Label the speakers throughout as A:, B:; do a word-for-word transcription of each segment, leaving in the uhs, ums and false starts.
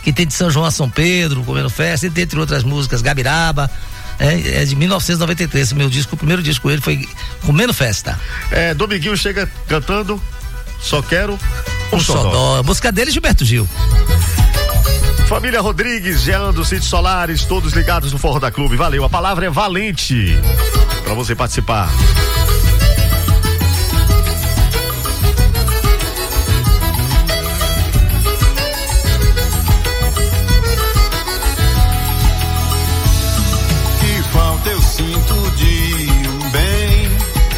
A: que tem de São João a São Pedro, Comendo Festa, e dentre outras músicas, Gabiraba. É, é de mil novecentos e noventa e três, meu disco, o primeiro disco com ele foi Comendo Festa.
B: É, Dominguinho chega cantando Só Quero Um, um Xodó.
A: Xodó. A música dele, Gilberto Gil.
B: Família Rodrigues, Jean do Sítio Solares, todos ligados no Forró da Clube. Valeu, a palavra é valente pra você participar.
C: Eu sinto de um bem,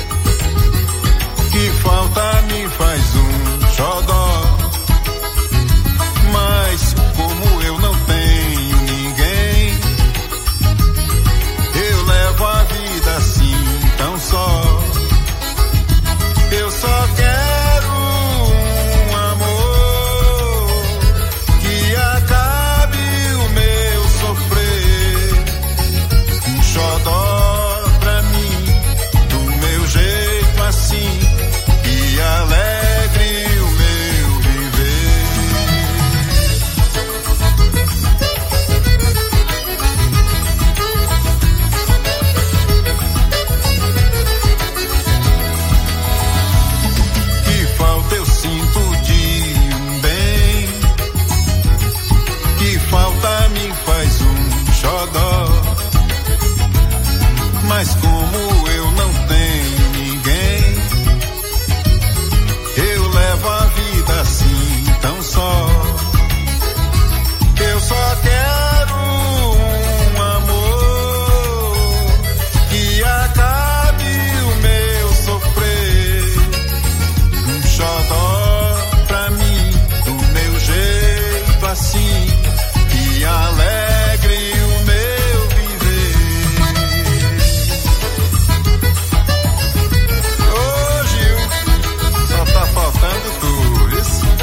C: que falta me faz um xodó, mas como eu não tenho ninguém, eu levo a vida assim tão só. Eu só quero um amor que acabe o meu sofrer, um xodó pra mim, do meu jeito assim, e alegre o meu viver. Que falta eu sinto de um bem, que falta me faz um xodó, mas como eu não tenho ninguém, eu levo a vida assim tão só. Eu só quero um amor que acabe o meu sofrer, um xodó pra mim, do meu jeito assim, que alegre o meu viver. Ô Gil, só tá faltando tu, isso.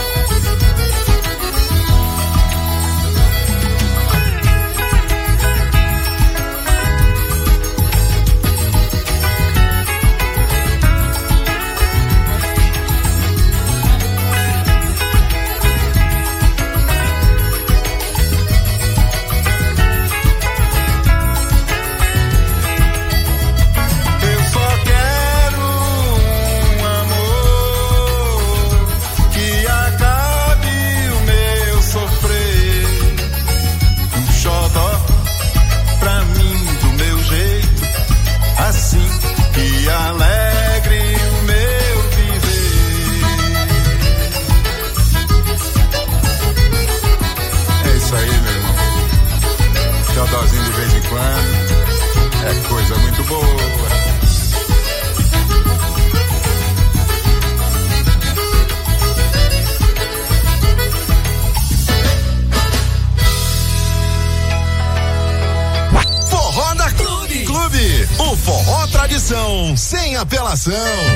C: Eu só quero um amor que acabe o meu sofrer, um xodó pra mim, do meu jeito assim, que alegre o meu viver. É isso aí, meu irmão. Xodózinho de vez em quando é coisa muito boa.
D: Forró da Clube. Clube, o forró tradição, sem apelação.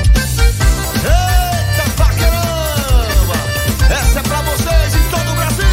E: Eita, pra caramba! Essa é pra vocês em todo o Brasil!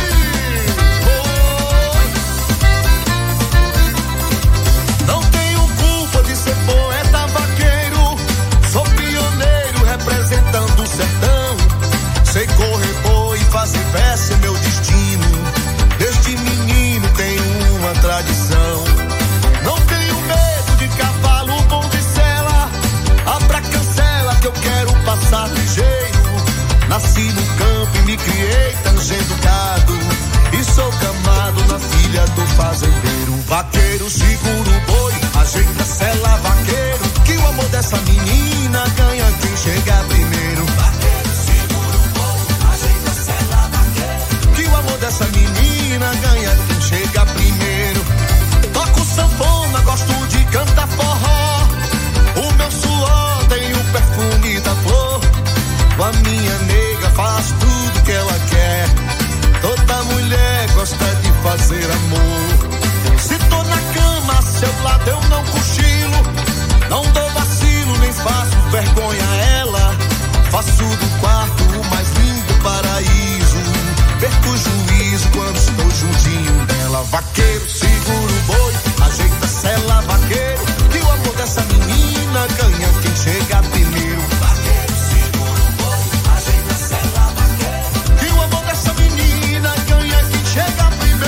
E: Oi. Não tenho culpa de ser poeta vaqueiro, sou pioneiro representando o sertão. Sei correr boi e fazer verso é meu destino, desde menino tenho uma tradição. Não tenho medo de cavalo, bom de sela, abra cancela que eu quero passar ligeiro. Nasci no campo e me criei tangendo gado, e sou camado na filha do fazendeiro. Vaqueiro segura o boi, ajeita a sela, vaqueiro, que o amor dessa menina ganha quem chega primeiro. Vaqueiro segura o boi, ajeita a sela, vaqueiro, que o amor dessa menina ganha quem chega primeiro. Toco sanfona, gosto de cantar forró, o meu suor tem o perfume da flor. Com a minha nega faz tudo que ela quer, toda mulher gosta de fazer amor. Se tô na cama, a seu lado eu não cochilo, não dou vacilo, nem faço vergonha a ela. Faço do quarto o mais lindo paraíso, perco o juízo quando estou juntinho dela. Vaqueiro segura o boi, ajeita a sela, vaqueiro, que o amor dessa menina ganha quem chega primeiro. Vaqueiro segura o boi, ajeita a sela, vaqueiro, que o amor dessa menina ganha quem chega primeiro.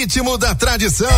D: ritmo da tradição.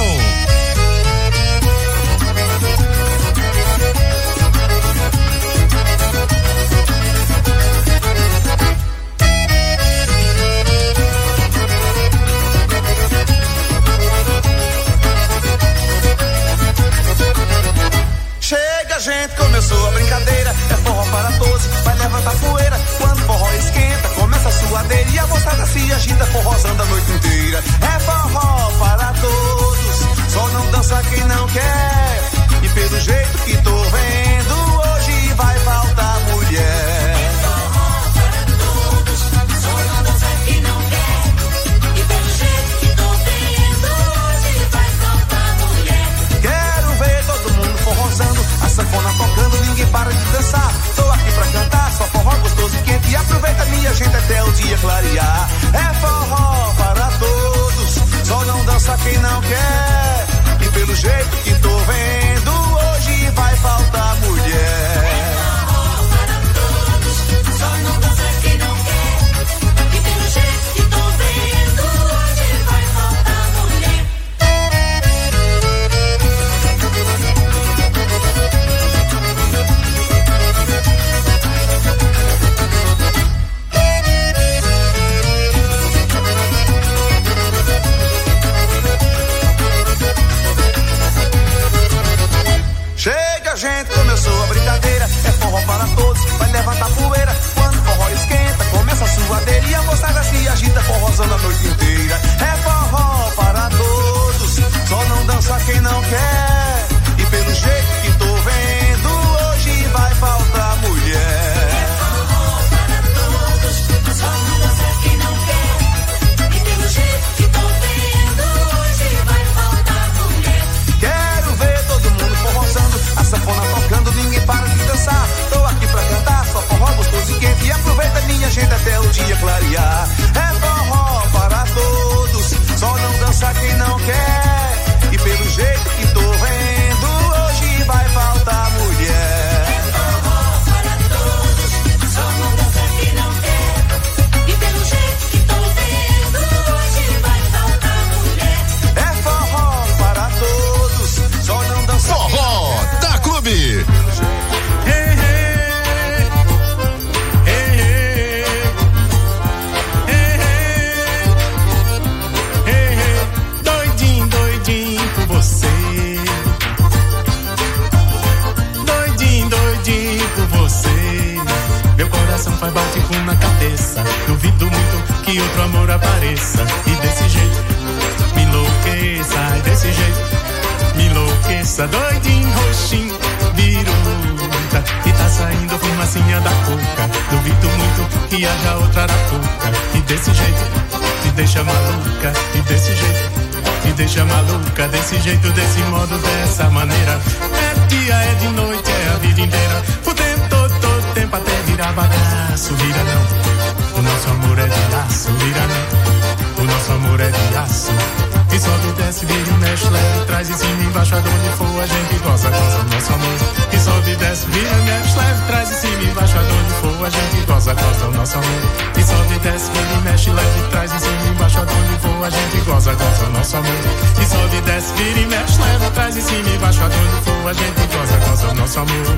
E: Chega, gente, começou a brincadeira. É forró para todos, vai levantar poeira. Quando forró esquenta, começa a suadeira. E a moçada se agita, forrozando a noite inteira. É forró para todos, só não dança quem não quer. E pelo jeito que tô vendo, hoje vai faltar mulher. É forró para todos, só não dança quem não quer. E pelo jeito que tô vendo, hoje vai faltar mulher. Quero ver todo mundo forrozando, a sanfona tocando, ninguém para de dançar. Tô aqui pra cantar, só forró gostoso e quente. E aproveita minha gente até o dia clarear. É forró para todos, só não dança quem não quer. E pelo jeito que tô vendo, hoje vai faltar mulher. É forró para todos, só não dança quem não quer. E pelo jeito que tô vendo, hoje vai faltar mulher. Chega, gente, começou a brincadeira. É forró para todos, vai levantar poeira. Quando forró esquenta, começa a suadeira. E a moçada se agita, forrozando a noite inteira. É forró para todos, só não dança quem não quer. E pelo jeito que tô vendo, hoje vai faltar mulher. É forró para todos, só não dança quem não quer. E pelo jeito que tô vendo, hoje vai faltar mulher. Quero ver todo mundo forrozando, a sanfona tocando, ninguém para de dançar. Tô aqui pra cantar, só forró gostoso e quente. E aproveita minha gente até o dia clarear. É forró para todos, só não dança quem não quer. E pelo jeito que tô vendo, hoje vai faltar mulher. É forró para todos, só não dança quem não quer. E pelo jeito que tô vendo, hoje vai faltar mulher. É forró para todos, só não dança quem não quer.
D: Forró da Clube.
F: Doidinho, doidinho por você. Doidinho, doidinho por você. Meu coração faz bate-com na cabeça. Duvido muito que outro amor apareça. E desse jeito me enlouqueça. E desse jeito me enlouqueça. Doidinho, roxinho, biruta. E tá saindo fumacinha da cuca. Duvido muito que haja outra arapuca. E desse jeito me deixa maluca. E desse jeito me deixa maluca. Desse jeito, desse modo, dessa maneira. É dia, é de noite, é a vida inteira. O tempo todo, todo tempo até virar bagaço. Vira não, o nosso amor é de aço. Vira não, o nosso amor é de aço. E sobe, desce, vira e mexe, leva e traz em cima, embaixo, aonde for a gente goza, goza o nosso amor. E sobe, desce, vira e mexe, leva e traz em cima, embaixo, aonde for a gente goza, goza o nosso amor. E sobe, desce, vira e mexe, leva e traz em cima, embaixo, aonde for a gente goza, goza o nosso amor. E sobe, desce, vira e mexe, leva e traz em cima, embaixo, aonde for a gente goza, goza o nosso amor.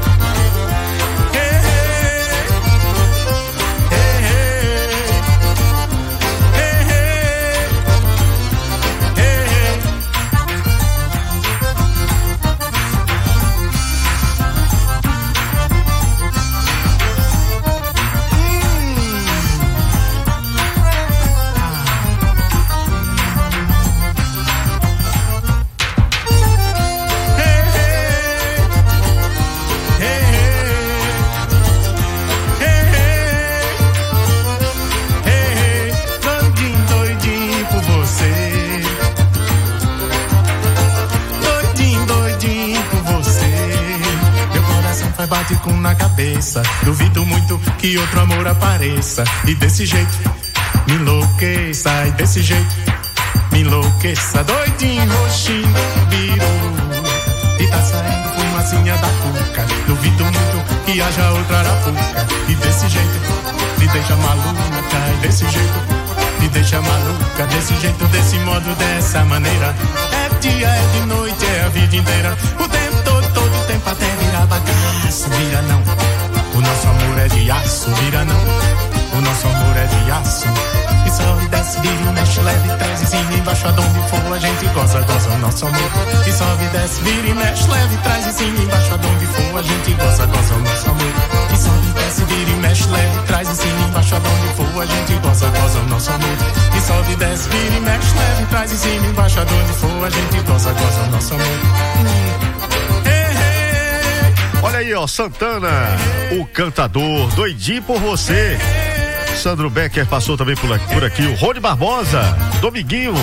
F: Bate-com na cabeça. Duvido muito que outro amor apareça. E desse jeito me enlouqueça. E desse jeito me enlouqueça. Doidinho, roxinho, biru. E tá saindo fumacinha da cuca. Duvido muito que haja outra arapuca. E desse jeito me deixa maluca, e desse jeito me deixa maluca, desse jeito, desse modo, dessa maneira. É dia, é de noite, é a vida inteira. O tempo todo, todo o tempo até virar bagaço. Vira não, o nosso amor é de aço. Vira não, o nosso amor é de aço. E sobe, desce, vira, mexe, leve, traz em cima, embaixo, aonde for a gente goza, goza o nosso amor. E sobe, desce, vira e mexe, leve, traz em cima, embaixo, aonde for a gente goza, goza o nosso amor. E sobe, desce, vira e mexe, leve, traz em cima, embaixo, aonde for a gente goza, goza o nosso amor. E sobe, desce, vira e mexe, leve, traz em cima, embaixo, aonde for a gente goza, goza o nosso amor. Hum. Hey, hey.
B: Olha aí, ó, Santana, o cantador, doidinho por você. Sandro Becker passou também por aqui, por aqui. O Rony Barbosa, Dominguinhos.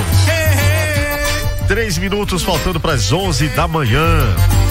B: Três minutos faltando para as onze da manhã.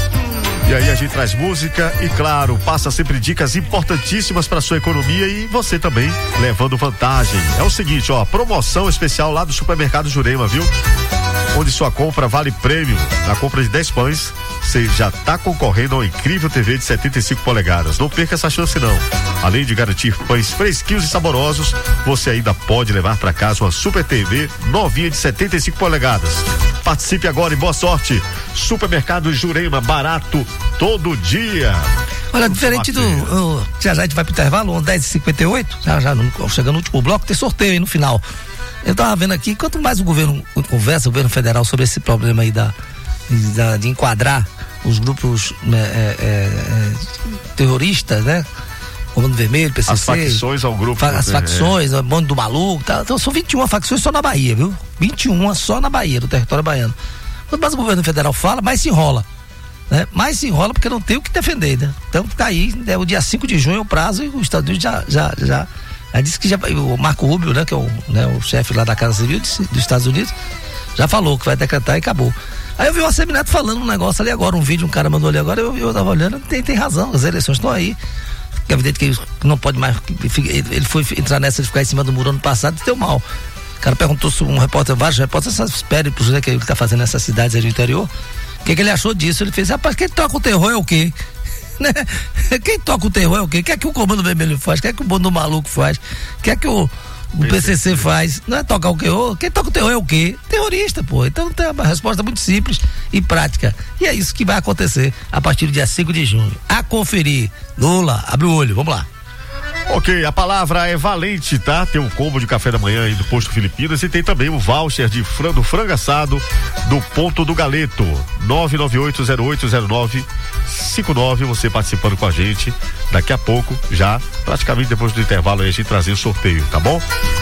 B: E aí a gente traz música e, claro, passa sempre dicas importantíssimas para sua economia e você também levando vantagem. É o seguinte, ó, promoção especial lá do Supermercado Jurema, viu? Onde sua compra vale prêmio. Na compra de dez pães, você já está concorrendo ao incrível T V de setenta e cinco polegadas. Não perca essa chance não. Além de garantir pães fresquinhos e saborosos, você ainda pode levar para casa uma Super T V novinha de setenta e cinco polegadas. Participe agora e boa sorte. Supermercado Jurema, barato todo dia.
A: Olha, diferente do. Uh, já já a gente vai pro intervalo, dez e cinquenta e oito, já, já no, chegando no último bloco, tem sorteio aí no final. Eu tava vendo aqui, quanto mais o governo conversa, o governo federal, sobre esse problema aí da, da de enquadrar os grupos né, é, é, terroristas, né? Comando Vermelho, P C C.
B: As facções ao grupo.
A: Fa, as facções, o bonde do maluco, tá? Então são vinte e uma facções só na Bahia, viu? vinte e uma só na Bahia, do território baiano. Quanto mais o governo federal fala, mais se enrola. Né? Mais se enrola porque não tem o que defender, né? Então fica aí, né? O dia cinco de junho é o prazo e os Estados Unidos já, já, já, já disse que já, o Marco Rubio, né? Que é o, né, o chefe lá da Casa Civil de, dos Estados Unidos, já falou que vai decretar e acabou. Aí eu vi o Assemineto falando um negócio ali agora, um vídeo, um cara mandou ali agora, eu, eu tava olhando, tem, tem razão, as eleições estão aí. É evidente que ele não pode mais, ele foi entrar nessa de ficar em cima do muro ano passado e deu mal. O cara perguntou se um repórter, vários repórteres, essas périplos, né, que ele tá fazendo nessas cidades aí do interior, o que, que ele achou disso? Ele fez, rapaz, quem toca o terror é o quê? Né? Quem toca o terror é o quê? O que é que o Comando Vermelho faz? O que é que o Bonde do Maluco faz? O que é que o, o P C C faz? Não é tocar o terror? Quem toca o terror é o quê? Terrorista, pô. Então tem uma resposta muito simples e prática. E é isso que vai acontecer a partir do dia cinco de junho. A conferir. Lula, abre o olho, vamos lá.
B: Ok, a palavra é valente, tá? Tem um combo de café da manhã aí do Posto Filipinas e tem também o voucher de frango, do frango assado do Ponto do Galeto. nove nove oito zero oito zero nove cinco nove, você participando com a gente. Daqui a pouco, já praticamente depois do intervalo aí, a gente trazer o sorteio, tá bom?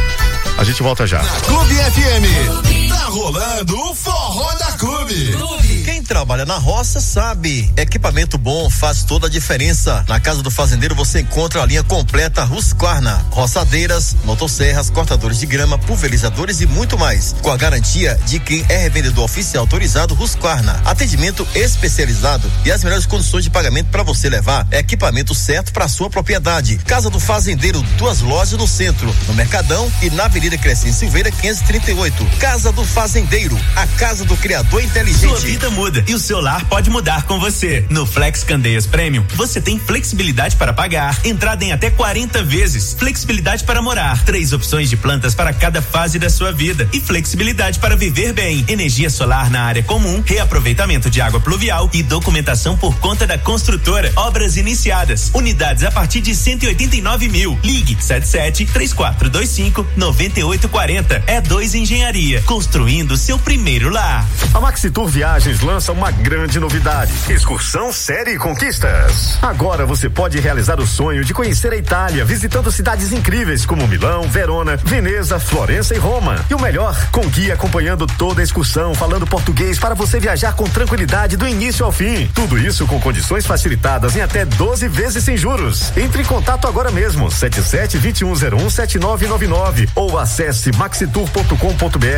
B: A gente volta já.
D: Clube F M, tá rolando o Forró da Clube.
G: Quem trabalha na roça sabe, equipamento bom faz toda a diferença. Na Casa do Fazendeiro você encontra a linha completa Husqvarna, roçadeiras, motosserras, cortadores de grama, pulverizadores e muito mais, com a garantia de quem é revendedor oficial autorizado Husqvarna. Atendimento especializado e as melhores condições de pagamento para você levar equipamento certo para sua propriedade. Casa do Fazendeiro, duas lojas no centro, no Mercadão e na Avenida Crescente Silveira quinhentos e trinta e oito. Casa do Fazendeiro, a casa do criador inteligente.
H: Sua vida muda e o seu lar pode mudar com você. No Flex Candeias Premium, você tem flexibilidade para pagar, entrada em até quarenta vezes, flexibilidade para morar, três opções de plantas para cada fase da sua vida e flexibilidade para viver bem. Energia solar na área comum, reaproveitamento de água pluvial e documentação por conta da construtora. Obras iniciadas, unidades a partir de cento e oitenta e nove mil. Ligue sete sete três quatro dois cinco nove oito quatro zero. É dois Engenharia, construindo seu primeiro lar.
B: A Maxi Tour Viagens lança uma grande novidade: excursão série conquistas. Agora você pode realizar o sonho de conhecer a Itália, visitando cidades incríveis como Milão, Verona, Veneza, Florença e Roma. E o melhor, com guia acompanhando toda a excursão, falando português para você viajar com tranquilidade do início ao fim. Tudo isso com condições facilitadas em até doze vezes sem juros. Entre em contato agora mesmo, sete sete dois um zero um sete nove nove nove ou acesse maxitour ponto com ponto br e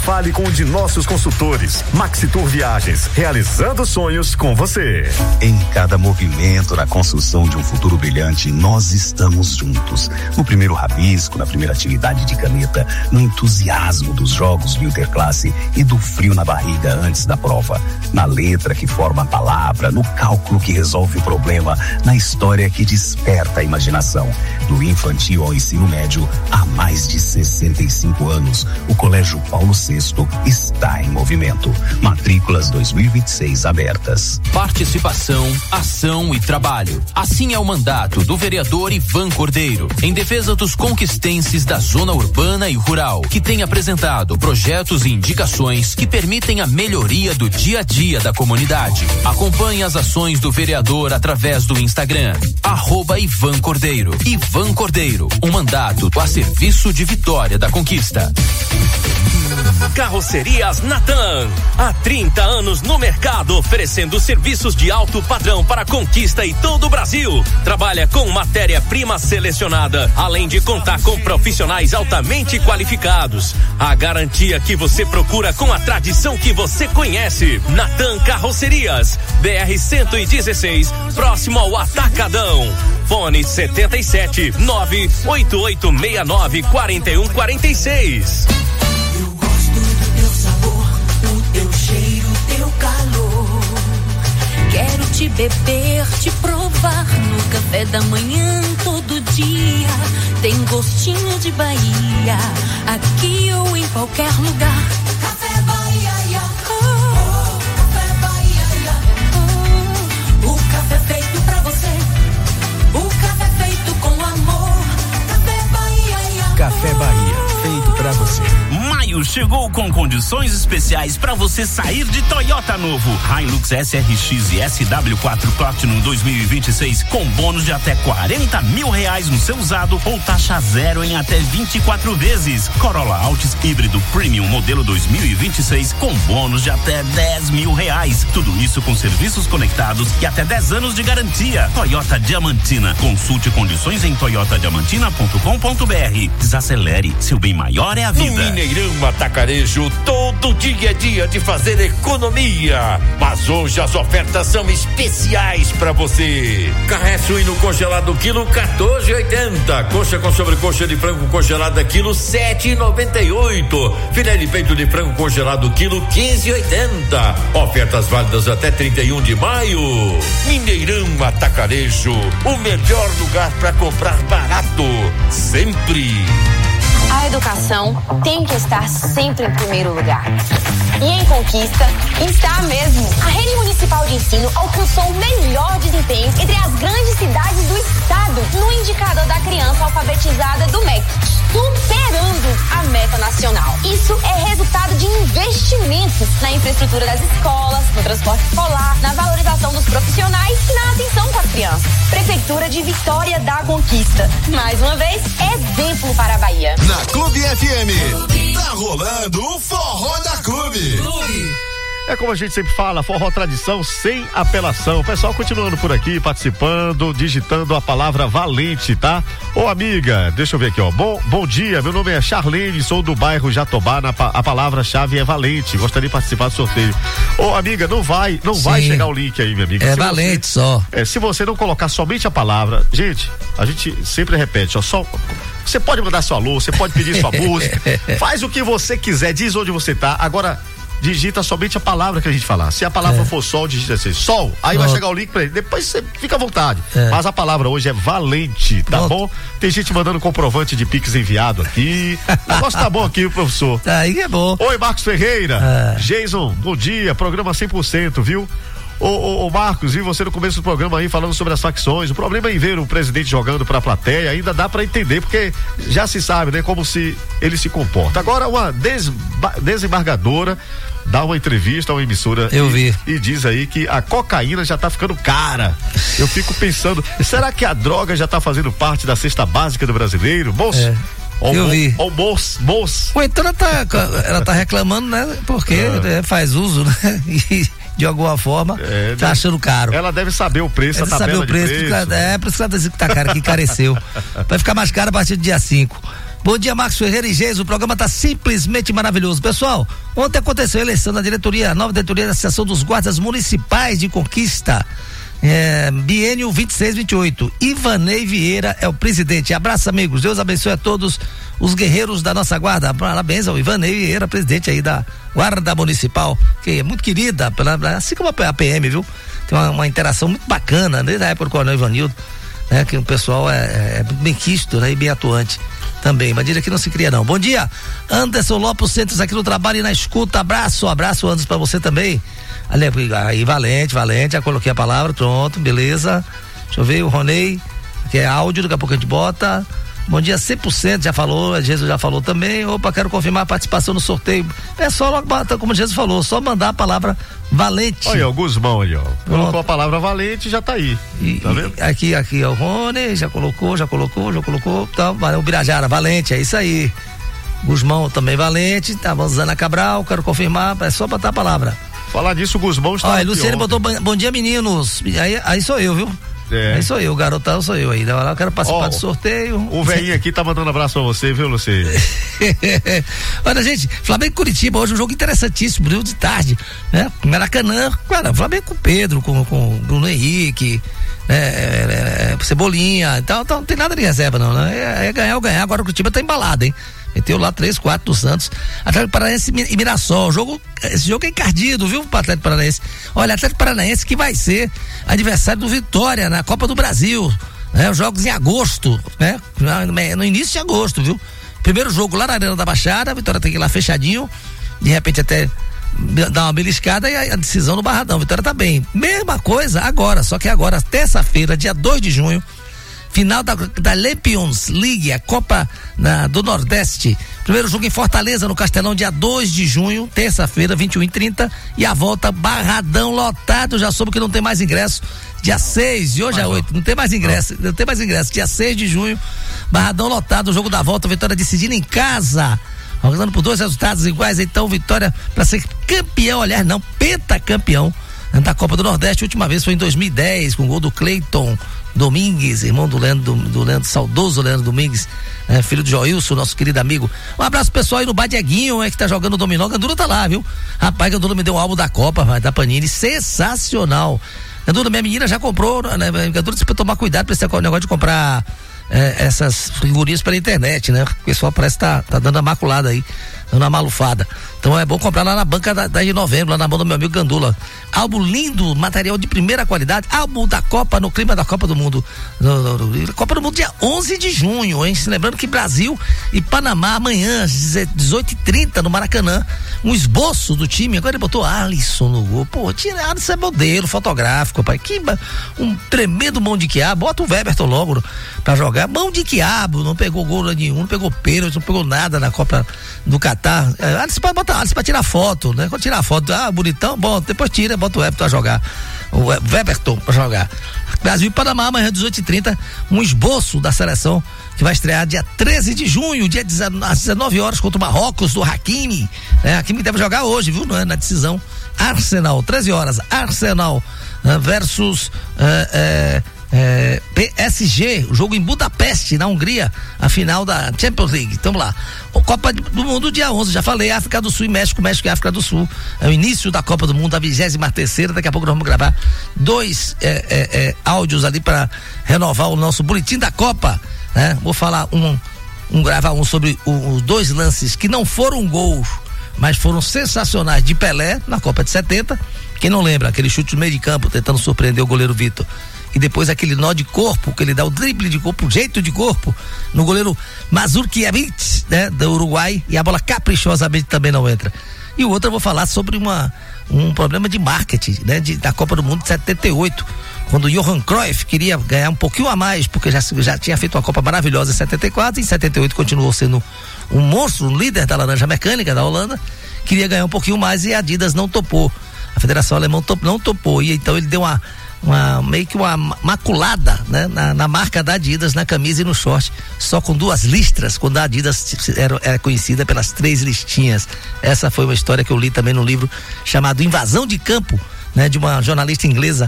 B: fale com um de nossos consultores. Maxitour Viagens, realizando sonhos com você.
I: Em cada movimento na construção de um futuro brilhante, nós estamos juntos. No primeiro rabisco, na primeira atividade de caneta, no entusiasmo dos jogos do Interclasse e do frio na barriga antes da prova, na letra que forma a palavra, no cálculo que resolve o problema, na história que desperta a imaginação. Do infantil ao ensino médio, há mais de sessenta e cinco anos, o Colégio Paulo sexto está em movimento. Matrículas dois mil e vinte e seis abertas.
J: Participação, ação e trabalho. Assim é o mandato do vereador Ivan Cordeiro, em defesa dos conquistenses da zona urbana e rural, que tem apresentado projetos e indicações que permitem a melhoria do dia a dia da comunidade. Acompanhe as ações do vereador através do Instagram, arroba Ivan Cordeiro. Ivan Cordeiro, um mandato a serviço de Vitória da Conquista.
K: Carrocerias Natan, há trinta anos no mercado, oferecendo serviços de alto padrão para Conquista e todo o Brasil. Trabalha com matéria-prima selecionada, além de contar com profissionais altamente qualificados. A garantia que você procura com a tradição que você conhece. Natan Carrocerias, B R cento e dezesseis, próximo ao Atacadão. Fone setenta e sete, nove oito oito seis nove, quatro um quatro seis.
L: Eu gosto do teu sabor, o teu cheiro, o teu calor. Quero te beber, te provar no café da manhã todo dia. Tem gostinho de Bahia, aqui ou em qualquer lugar. Café Bahia, oh, oh, Café Bahia, oh, o café feito pra você, o café feito com amor. Café Bahia,
M: Café Bahia, feito pra você.
N: Maio chegou com condições especiais para você sair de Toyota novo. Hilux S R X e S W quatro Platinum dois mil e vinte e seis com bônus de até quarenta mil reais no seu usado ou taxa zero em até vinte e quatro vezes. Corolla Altis híbrido Premium modelo dois mil e vinte e seis com bônus de até dez mil reais. Tudo isso com serviços conectados e até dez anos de garantia. Toyota Diamantina. Consulte condições em toyota diamantina ponto com ponto b r. Desacelere, seu bem maior é a vida.
O: No Mineirão Atacarejo, todo dia é dia de fazer economia, mas hoje as ofertas são especiais para você. Carré suíno congelado quilo quatorze e oitenta, coxa com sobrecoxa de frango congelada quilo sete e noventa e oito, filé de peito de frango congelado quilo quinze e oitenta. Ofertas válidas até trinta e um de maio. Mineirão Atacarejo, o melhor lugar para comprar barato, sempre.
P: A educação tem que estar sempre em primeiro lugar. E em Conquista, está mesmo. A rede municipal de ensino alcançou o melhor desempenho entre as grandes cidades do estado no indicador da criança alfabetizada do M E C, superando a meta nacional. Isso é resultado de investimentos na infraestrutura das escolas, no transporte escolar, na valorização dos profissionais e na atenção com as crianças. Prefeitura de Vitória da Conquista. Mais uma vez, exemplo para a Bahia.
D: Na Clube F M, tá rolando o Forró da Clube.
B: É como a gente sempre fala, forró tradição sem apelação. O pessoal continuando por aqui, participando, digitando a palavra valente, tá? Ô amiga, deixa eu ver aqui, ó. Bom, bom dia, meu nome é Charlene, sou do bairro Jatobá, na, a palavra-chave é valente, gostaria de participar do sorteio. Ô amiga, não vai, não Sim. vai chegar o link aí, minha amiga.
A: É
B: se
A: valente
B: você,
A: só.
B: É, se você não colocar somente a palavra, gente, a gente sempre repete, ó, só... Você pode mandar seu alô, você pode pedir sua música, faz o que você quiser, diz onde você tá, agora digita somente a palavra que a gente falar. Se a palavra é. for sol, digita assim, sol, aí Pronto. vai chegar o link pra ele, depois você fica à vontade. É. Mas a palavra hoje é valente, tá Pronto. bom? Tem gente mandando comprovante de Pix enviado aqui. O negócio tá bom aqui, professor.
A: Tá aí é bom.
B: Oi, Marcos Ferreira.
A: É.
B: Jason, bom dia, programa cem por cento, viu? Ô, ô, ô Marcos, vi você no começo do programa aí falando sobre as facções. O problema é em ver o presidente jogando pra plateia, ainda dá pra entender, porque já se sabe, né, como se ele se comporta. Agora, uma desba- desembargadora dá uma entrevista a uma emissora
A: Eu
B: e,
A: vi.
B: e diz aí que a cocaína já tá ficando cara. Eu fico pensando, será que a droga já tá fazendo parte da cesta básica do brasileiro? Moço,
A: é.
B: Ou
A: eu vi.
B: Ou moço, moço.
A: Ou então ela tá, ela tá reclamando, né? Porque é. É, faz uso, né? E de alguma forma é, tá achando caro.
B: Ela deve saber o preço, deve a tabela saber o preço, de preço.
A: É, por isso que ela tá dizendo que tá caro, que encareceu. Vai ficar mais caro a partir do dia cinco. Bom dia, Marcos Ferreira e Geis, o programa tá simplesmente maravilhoso. Pessoal, ontem aconteceu a eleição da diretoria, a nova diretoria da Associação dos Guardas Municipais de Conquista, é, biênio vinte e seis, vinte e oito. Ivanei Vieira é o presidente. Abraço, amigos, Deus abençoe a todos os guerreiros da nossa guarda. Parabéns ao Ivanei Vieira, presidente aí da Guarda Municipal, que é muito querida, pela, assim como a P M, viu? Tem uma, uma interação muito bacana, desde a época do Coronel Ivanildo, né? Que o pessoal é, é bem quisto, né? E bem atuante também, mas diz que não se cria não. Bom dia, Anderson Lopes Santos aqui no trabalho e na escuta, abraço, abraço Anderson pra você também. Ali, aí, Valente, Valente, já coloquei a palavra, pronto, beleza. Deixa eu ver, o Ronei, que é áudio, daqui a pouco a gente bota. Bom dia, cem por cento, já falou, a Jesus já falou também. Opa, quero confirmar a participação no sorteio. É só logo, como Jesus falou, só mandar a palavra valente.
B: Olha, o Guzmão ali, ó. Colocou a palavra valente e já tá aí.
A: E,
B: tá vendo?
A: E aqui, aqui, ó, o Rony, já colocou, já colocou, já colocou. Então, o Birajara, valente, é isso aí. Guzmão também valente, tá, Rosana Cabral, quero confirmar, é só botar a palavra.
B: Falar disso, o Guzmão está.
A: Olha, Luciane botou bom dia, meninos. Aí, aí sou eu, viu? É. Aí sou eu, o garotão sou eu aí. Eu quero participar oh, do sorteio.
B: O velhinho aqui tá mandando abraço pra você, viu, Luciano?
A: Olha, gente, Flamengo e Curitiba, hoje um jogo interessantíssimo, Rio de tarde, né? Maracanã, claro, Flamengo com o Pedro, com, com o Bruno Henrique, né? É, é, Cebolinha, então, então não tem nada de reserva não, né? É, é ganhar ou ganhar, agora o Curitiba tá embalado, hein? Meteu lá três, quatro do Santos. Atlético Paranaense e Mirassol. Jogo, esse jogo é encardido, viu, pro Atlético Paranaense? Olha, Atlético Paranaense que vai ser adversário do Vitória na Copa do Brasil. Né? Os jogos em agosto, né? No início de agosto, viu? Primeiro jogo lá na Arena da Baixada, a Vitória tem que ir lá fechadinho. De repente até dar uma beliscada e a decisão no Barradão. A Vitória tá bem. Mesma coisa agora, só que agora, terça-feira, dia dois de junho. Final da, da Lampions League, a Copa na, do Nordeste. Primeiro jogo em Fortaleza, no Castelão, dia dois de junho, terça-feira, vinte e um e trinta. E a volta, Barradão lotado. Já soube que não tem mais ingresso. Dia seis, e hoje é oito, não tem mais ingresso. Não. não tem mais ingresso. Dia seis de junho, Barradão lotado. O jogo da volta, Vitória decidindo em casa. Organizando por dois resultados iguais. Então, Vitória para ser campeão, aliás, não, pentacampeão da Copa do Nordeste. A última vez foi em dois mil e dez, com o gol do Cleiton Domingues, irmão do Leandro, do, do Leandro, saudoso Leandro Domingues, é, filho de Joilson, nosso querido amigo. Um abraço pessoal aí no Badieguinho, é que tá jogando o dominó. Gandula tá lá, viu? Rapaz, Gandula me deu um álbum da Copa, vai, da Panini, sensacional. Gandula, minha menina já comprou, né? Gandula disse pra tomar cuidado pra esse negócio de comprar é, essas figurinhas pela internet, né? O pessoal parece que tá, tá dando a maculada aí, dando a malufada. Então é bom comprar lá na banca da, da de novembro, lá na mão do meu amigo Gandula. Álbum lindo, material de primeira qualidade, álbum da Copa, no clima da Copa do Mundo. No, no, no, Copa do Mundo dia onze de junho, hein? Lembrando que Brasil e Panamá amanhã, às dezoito e trinta no Maracanã. Um esboço do time, agora ele botou Alisson no gol. Pô, tira Alisson é modelo fotográfico, pai. Que um tremendo mão de quiabo. Bota o Weberton logo pra jogar. Mão de quiabo, não pegou gol nenhum, não pegou pênalti, não pegou nada na Copa do Catar. É, Alisson pode botar Alisson pra tirar foto, né? Quando tirar foto, ah, bonitão, bom, depois tira, bota o Everton a jogar. O Weberton pra jogar. Brasil e Panamá, amanhã, dezoito e trinta, um esboço da seleção que vai estrear dia treze de junho, dia às dezenove horas, contra o Marrocos, do Hakimi. É, Hakimi deve jogar hoje, viu? Não é na decisão. Arsenal, treze horas, Arsenal uh, versus uh, uh, É, P S G, o jogo em Budapeste, na Hungria, a final da Champions League. Tamo lá. O Copa do Mundo, dia onze, já falei, África do Sul e México, México e África do Sul. É o início da Copa do Mundo, a vigésima terceira. Daqui a pouco nós vamos gravar dois é, é, é, áudios ali para renovar o nosso boletim da Copa. Né? Vou falar um, um gravar um sobre os dois lances que não foram gols, mas foram sensacionais de Pelé na Copa de setenta. Quem não lembra, aquele chute no meio de campo, tentando surpreender o goleiro Vitor. E depois aquele nó de corpo, que ele dá o drible de corpo, o jeito de corpo, no goleiro Mazurkiewicz, né, do Uruguai, e a bola caprichosamente também não entra. E o outro eu vou falar sobre uma, um problema de marketing, né, de, da Copa do Mundo de setenta e oito, quando o Johan Cruyff queria ganhar um pouquinho a mais, porque já, já tinha feito uma Copa maravilhosa em setenta e quatro, e em setenta e oito continuou sendo um monstro, um líder da laranja mecânica da Holanda, queria ganhar um pouquinho mais e a Adidas não topou. A Federação Alemã top, não topou, e então ele deu uma Uma, meio que uma maculada, né? na, na marca da Adidas, na camisa e no short, só com duas listras, quando a Adidas era, era conhecida pelas três listinhas. Essa foi uma história que eu li também no livro chamado Invasão de Campo, né? De uma jornalista inglesa,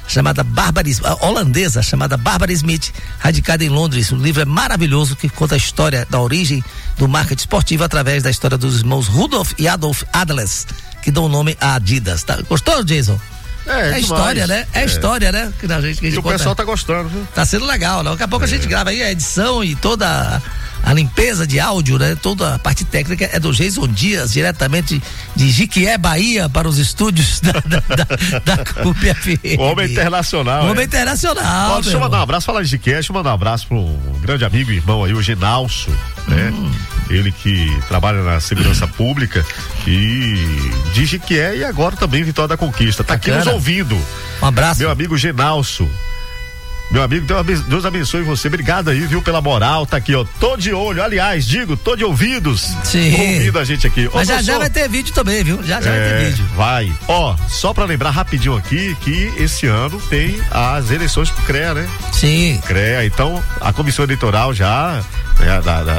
A: chamada Bárbara, holandesa, chamada Bárbara Smith, radicada em Londres. O livro é maravilhoso, que conta a história da origem do marketing esportivo através da história dos irmãos Rudolf e Adolf Adlers, que dão o nome a Adidas. Tá? Gostou, Jason?
B: É,
A: é história, né? É, é história, né? Que a gente, que a gente
B: e o
A: conta.
B: pessoal tá gostando, viu?
A: Tá sendo legal, né? Daqui a pouco
B: é.
A: a gente grava aí a edição e toda a, a limpeza de áudio, né? Toda a parte técnica é do Jason Dias, diretamente de Jiquié, Bahia, para os estúdios da, da, da, da C U P F M.
B: O homem internacional.
A: O homem
B: é.
A: internacional.
B: Ó, deixa eu mandar um abraço, falar de Jiquié, deixa eu mandar um abraço para um grande amigo e irmão aí, o Genalso, né? Hum. Ele que trabalha na segurança pública e de Jiquié e agora também Vitória da Conquista. Tá aqui nos ouvindo.
A: Um abraço.
B: Meu amigo Genalso. Meu amigo, Deus abençoe você. Obrigado aí, viu, pela moral. Tá aqui, ó. Tô de olho. Aliás, digo, tô de ouvidos.
A: Sim.
B: Ouvindo a gente aqui.
A: Mas
B: Ô,
A: já já vai ter vídeo também, viu? Já já
B: é,
A: vai ter vídeo.
B: Vai. Ó, só pra lembrar rapidinho aqui que esse ano tem as eleições pro CREA, né?
A: Sim.
B: CREA. Então, a comissão eleitoral já, né, da, da,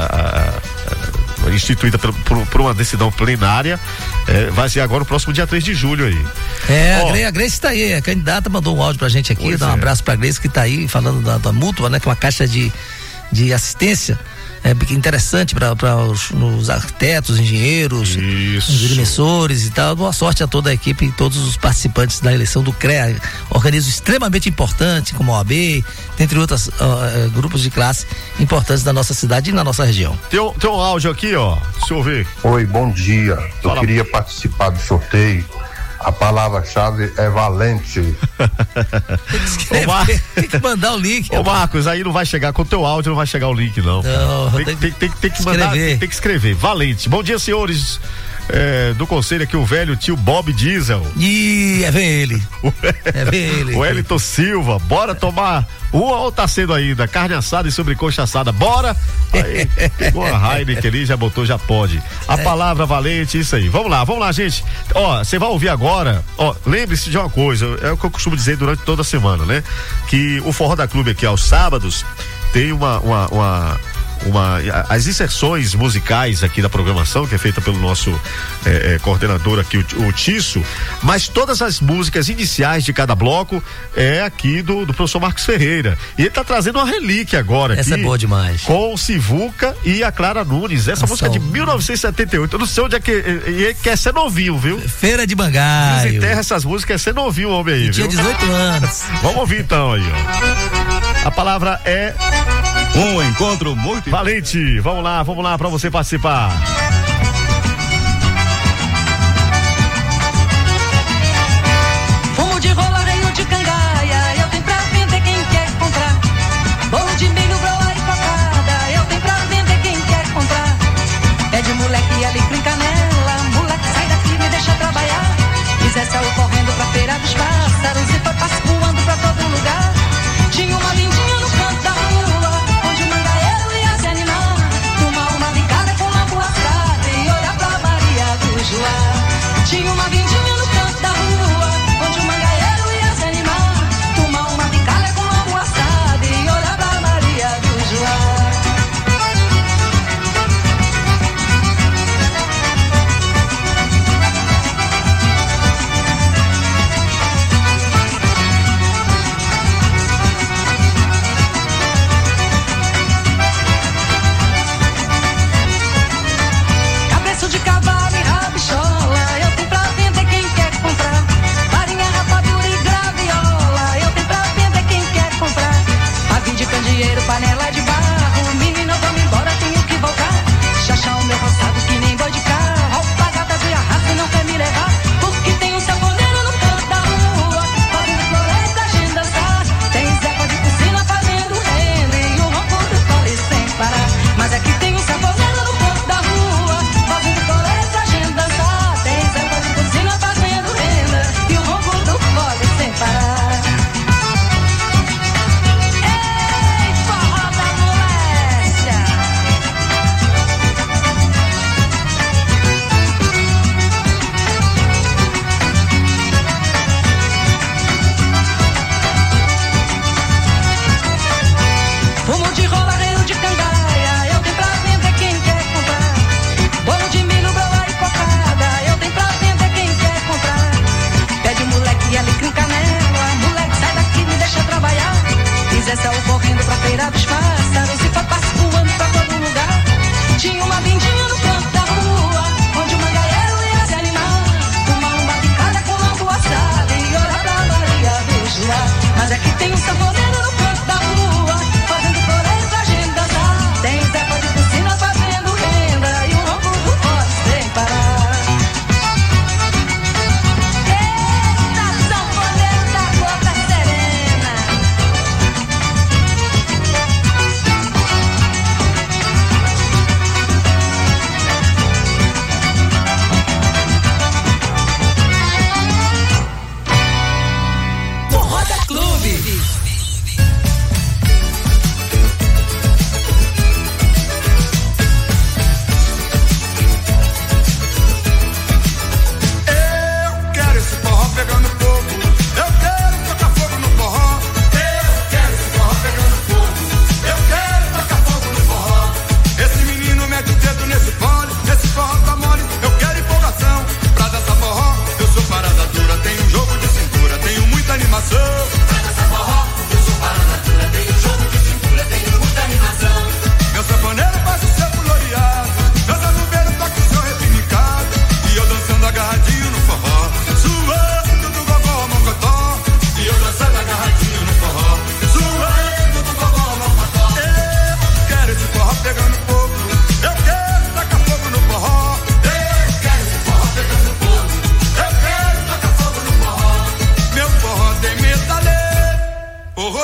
B: a, a, instituída por, por, por uma decisão plenária, é, vai ser agora o próximo dia três de julho aí.
A: É, oh. a, Grace, a Grace tá aí, a candidata mandou um áudio pra gente aqui, pois dá um é. abraço pra Grace que tá aí falando da, da mútua, né, que é uma caixa de, de assistência, é interessante para os, os arquitetos, engenheiros,
B: Isso.
A: os agrimensores e tal. Boa sorte a toda a equipe e todos os participantes da eleição do CREA, organismo extremamente importante, como a O A B, dentre outros uh, grupos de classe importantes da nossa cidade e na nossa região.
B: Tem um, tem um áudio aqui, ó, deixa eu ver.
Q: Oi, bom dia. Eu
B: Fala.
Q: queria participar do sorteio. A palavra-chave é valente.
A: Tem que escrever, Mar... tem que mandar o link.
B: Ô Marcos, aí não vai chegar, com o teu áudio não vai chegar o link não.
A: Não,
B: tem, tem, tem, tem, tem que mandar, tem, tem que escrever, valente. Bom dia, senhores é, do conselho aqui, o velho tio Bob Diesel.
A: Ih, é bem ele. É bem ele.
B: O Elton Silva, bora tomar uma ou tá cedo ainda, carne assada e sobrecoxa assada, bora. Aí, pegou a Heineken ali, já botou, já pode. A é. palavra valente, isso aí. Vamos lá, vamos lá, gente. Ó, você vai ouvir agora, ó, lembre-se de uma coisa, é o que eu costumo dizer durante toda a semana, né? Que o Forró da Clube aqui aos sábados tem uma, uma, uma Uma, as inserções musicais aqui da programação, que é feita pelo nosso é, é, coordenador aqui, o, o Tisso, mas todas as músicas iniciais de cada bloco é aqui do, do professor Marcos Ferreira. E ele tá trazendo uma relíquia agora.
A: Essa
B: aqui,
A: é boa demais.
B: Com o Sivuca e a Clara Nunes. Essa Nossa, música é de mil novecentos e setenta e oito. Eu não sei onde é que. E ele quer ser novinho, viu?
A: Feira de Bangaio.
B: Desenterra essas músicas, quer ser novinho, homem aí.
A: Ele tinha dezoito anos.
B: Vamos ouvir então aí, ó. A palavra é.
R: Um encontro muito
B: valente. Vamos lá, vamos lá para você participar.
L: Fumo de rolareio de cangaia, eu tenho pra vender quem quer comprar. Bolo de milho, broa e cocada, eu tenho pra vender quem quer comprar. É de moleque ali com canela, moleque sai daqui e me deixa trabalhar. Zé saiu correndo pra feira dos pássaros e foi pascoando pra todo lugar. Tinha uma lindinha no canto da rua, onde o mangaeiro ia se animar. Tomar uma bicada com lambu assado e olhar pra Maria do Joá. Tinha uma lindinha no canto da rua, onde o mangaeiro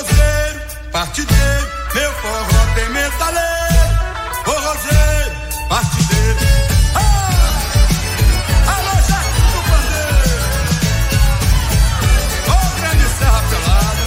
E: Forrozeiro, partideiro, meu forró tem metaleiro. Forrozeiro, partideiro. Ah! Alô, Jacinto do Pandeiro. Ô, grande Serra Pelada.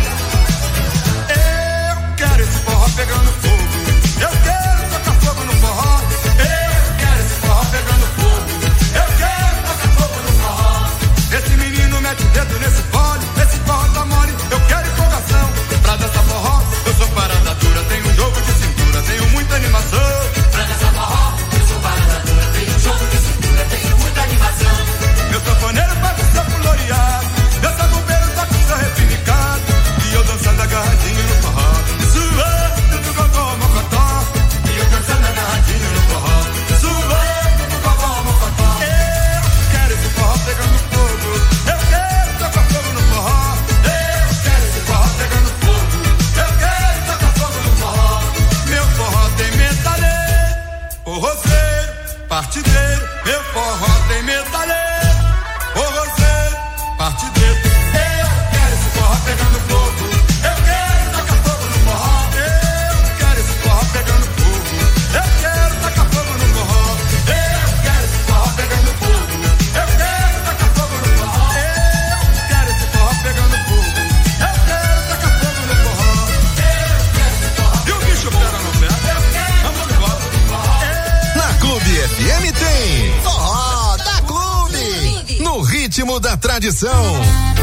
E: Eu quero esse forró pegando fogo. Eu quero tocar fogo no forró. Eu quero esse forró pegando fogo. Eu quero tocar fogo no forró. Esse menino mete o dedo nesse fole. Esse forró tá mole. Eu quero empolgação pra dançar forró. Eu sou parada dura, tenho um jogo de cintura, tenho muita animação. Pra dançar forró, eu sou parada dura, tenho um jogo de cintura, tenho muita animação. Meu sanfoneiro faz o seu floreado, meu samambeiro tá com o seu repinicado. E eu dançando agarradinho no forró, suando do gogó mocotó. E eu dançando agarradinho no forró, suando do gogó mocotó. Eu quero esse forró pegando fogo, eu quero tocar fogo no forró. Eu quero esse forró pegando fogo, eu quero tocar fogo no forró. Meu forró tem metaleiro, forrozeiro, partideiro. Meu forró tem metaleiro, forrozeiro, partideiro. Eu quero esse forró pegando fogo, eu quero tocar fogo no forró. Eu quero esse forró pegando fogo, eu quero tocar fogo no forró. Eu quero esse forró pegando fogo, eu quero tocar fogo no forró. Eu quero esse forró pegando fogo, eu quero tocar fogo no forró. Eu quero esse forró. E o bicho pega no pé? Vamos embora.
D: Na Clube F M tem Forró da Clube, no ritmo da tradição.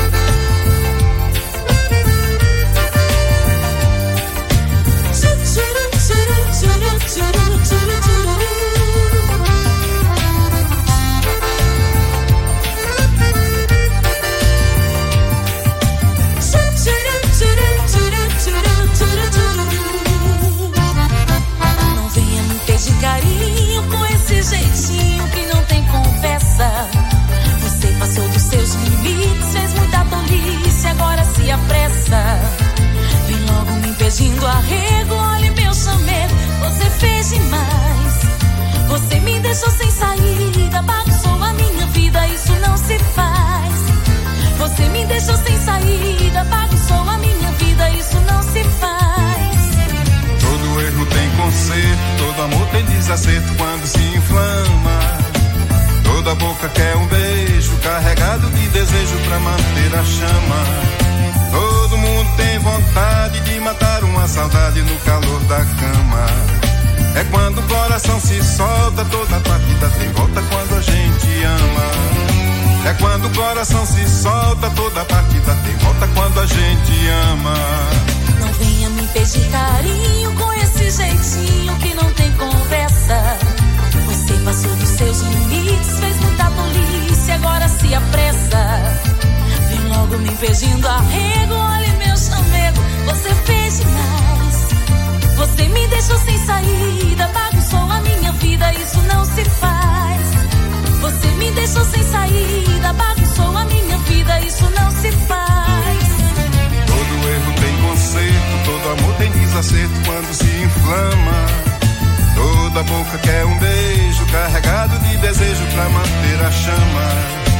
L: Não venha me pedir carinho com esse jeitinho que não tem conversa. Você passou dos seus limites, fez muita tolice, agora se apressa. Vem logo me pedindo arrego, olhe meu chamego, você fez demais. Você me deixou sem saída, bagunçou a minha vida, isso não se faz. Você me deixou sem saída, bagunçou a minha vida, isso não se faz.
C: Todo erro tem conserto, todo amor tem desacerto quando se inflama. Toda boca quer um beijo, carregado de desejo pra manter a chama. Todo mundo tem vontade de matar uma saudade no calor da cama. É quando o coração se solta, toda partida tem volta quando a gente ama. É quando o coração se solta, toda partida tem volta quando a gente ama.
L: Não venha me pedir carinho com esse jeitinho que não tem conversa. Você passou dos seus limites, fez muita tolice, agora se apressa. Vem logo me pedindo arrego, olhe meu chamego, você fez demais. Você me deixou sem saída, bagunçou a minha vida, isso não se faz. Você me deixou sem saída, bagunçou a minha vida, isso não se faz.
C: Todo erro tem conserto, todo amor tem desacerto quando se inflama. Toda boca quer um beijo, carregado de desejo pra manter a chama.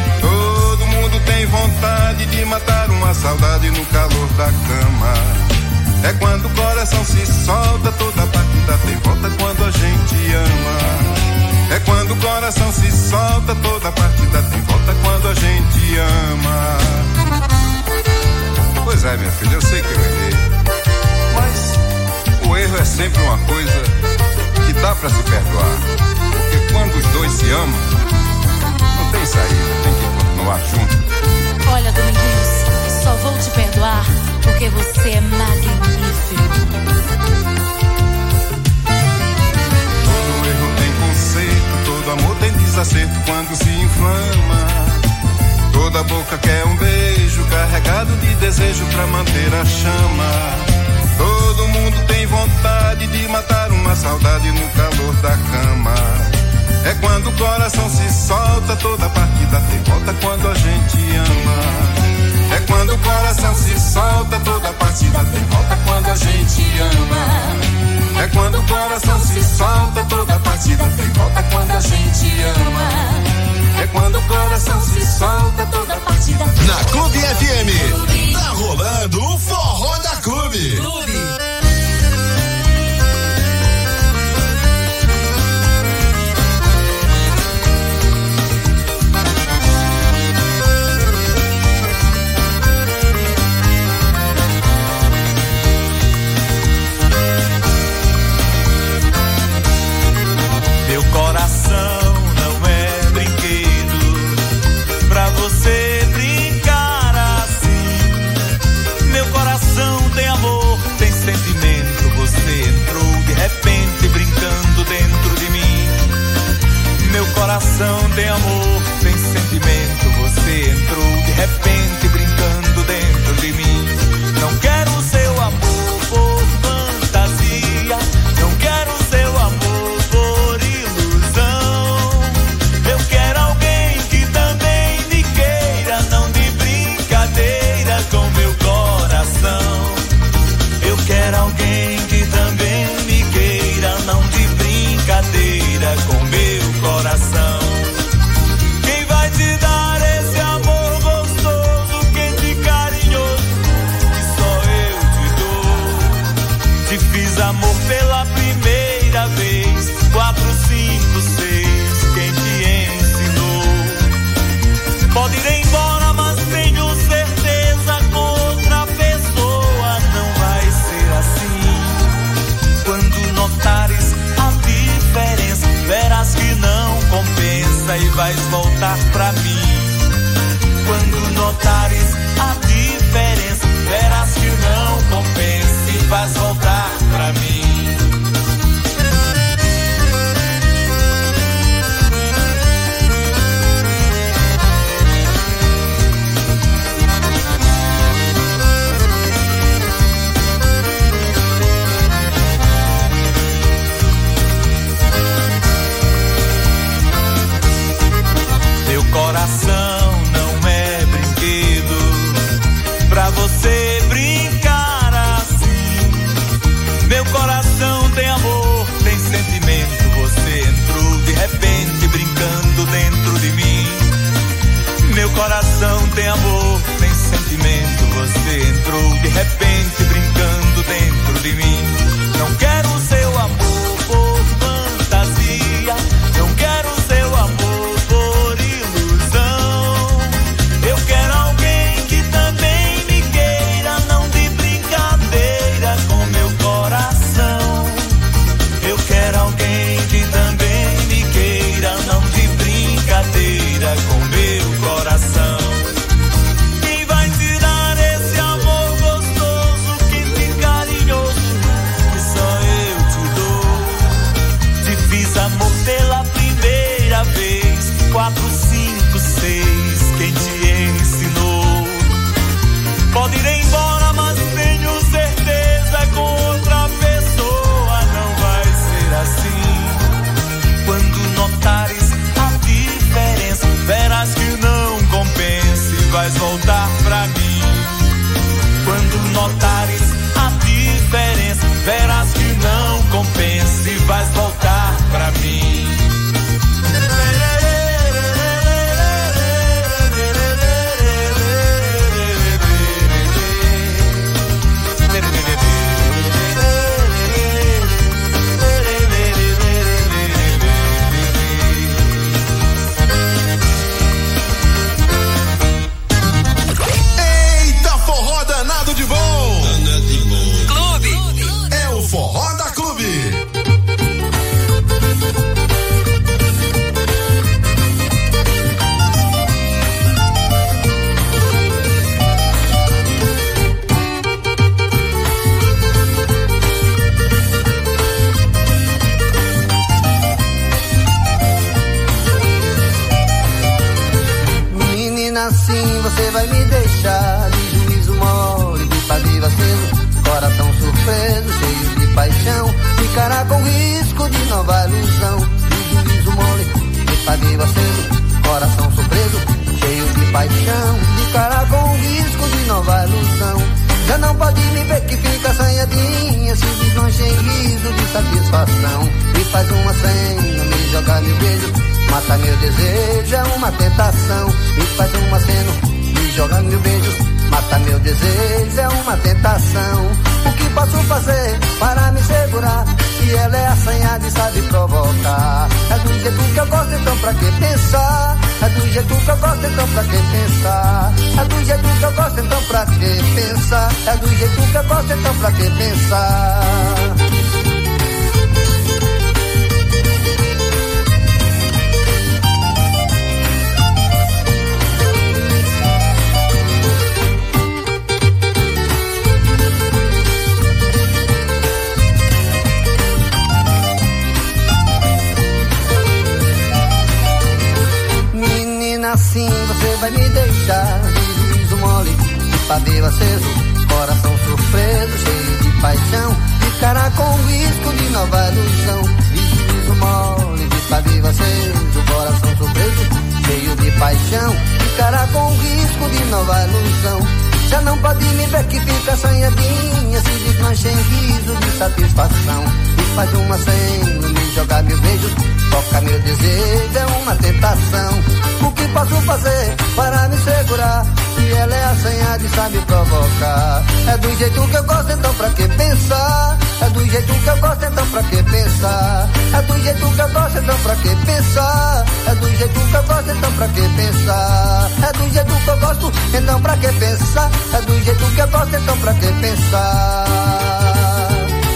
C: Todo mundo tem vontade de matar uma saudade no calor da cama. É quando o coração se solta, toda partida tem volta quando a gente ama. É quando o coração se solta, toda partida tem volta quando a gente ama. Pois é, minha filha, eu sei que eu errei, mas o erro é sempre uma coisa que dá pra se perdoar. Porque quando os dois se amam, não tem saída, tem que continuar junto.
L: Olha, Dominguinhos, só vou te perdoar porque você é magnífico.
C: Todo erro tem conserto, todo amor tem desacerto quando se inflama. Toda boca quer um beijo, carregado de desejo pra manter a chama. Todo mundo tem vontade de matar uma saudade no calor da cama. É quando o coração se solta, toda partida tem volta quando a gente ama. É quando o coração se solta, toda partida tem volta quando a gente ama. É quando o coração se solta, toda partida tem volta quando a gente ama. É quando o coração se solta, toda partida tem volta.
D: Na Clube F M, tá rolando o Forró da Clube.
S: tem amor, tem sentimento. Você entrou de repente brincando dentro de mim. Não quero seu amor por fantasia, não quero seu amor por ilusão. Eu quero alguém que também me queira, não de brincadeira com meu coração. Eu quero alguém que também me queira, não de brincadeira com meu coração. Quem vai te dar esse amor gostoso, quente e carinhoso, que só eu te dou? Te fiz amor pela primeira vez, quatro, cinco, seis, quem te ensinou? Pode ir embora, mas tenho certeza, com outra pessoa não vai ser assim. Quando notares a diferença, verás que não compensa e vais voltar pra mim. Quando notares a diferença, verás que não compensa e vais voltar pra mim. Meu coração não é brinquedo pra você brincar assim. Meu coração tem amor, tem sentimento. Você entrou de repente brincando dentro de mim. Meu coração tem amor, tem sentimento. Você entrou de repente brincando dentro de mim. Não quero seu amor por fantasia, não quero seu amor por ilusão. Eu quero alguém que também me queira, não de brincadeira com meu coração. Eu quero alguém que também me queira, não de brincadeira com meu coração. Quem vai te dar esse amor gostoso, quente e carinhoso, que só eu te dou? Te fiz amor pela primeira vez, quatro, cinco, seis, quem te ensinou? Pode ir embora, mas tenho certeza, com outra pessoa não vai ser assim. Quando notares a diferença, verás que não compensa e vais voltar pra mim. Quando notares a diferença, verás que não compensa e vais voltar pra mim.
D: Eita, forró danado de bom! Clube! É o Forró da Clube!
T: Menina, assim você vai me deixar de juízo mole, de pavio aceso, coração surpreso, cheio de paixão, ficará com risco de nova ilusão. De juízo mole, de pavio aceso, coração surpreso, cheio de paixão, ficará com risco de nova ilusão. Já não pode me ver que fica assanhadinha, se desmancha em riso de satisfação. E faz uma cena, me joga meu beijo, mata meu desejo, é uma tentação. E faz uma cena, me joga meu beijo, mata meu desejo, é uma tentação. O que posso fazer para me segurar? Se ela é assanhada e sabe provocar. É do jeito que eu gosto, então pra que pensar? É do jeito que eu gosto, então pra que pensar? É do jeito que eu gosto, então pra que pensar? É do jeito que eu gosto, então pra que pensar? aceso, coração surpreso, cheio de paixão, ficará com o risco de nova ilusão, de juízo mole, de pavio aceso, coração surpreso, cheio de paixão, ficará com o risco de nova ilusão. Já não pode me ver que fica assanhadinha, se desmancha em riso de satisfação, e faz uma senha, me jogar mil beijos, toca meu desejo, é uma tentação. O que posso fazer para me segurar? Se ela é assanhada e sabe provocar. É do jeito que eu gosto, então pra que pensar? É do jeito que eu gosto, então pra que pensar? É do jeito que eu gosto, então pra que pensar? É do jeito que eu gosto, então pra que pensar? É do jeito que eu gosto, então pra que pensar? É do jeito que eu gosto, então pra que pensar?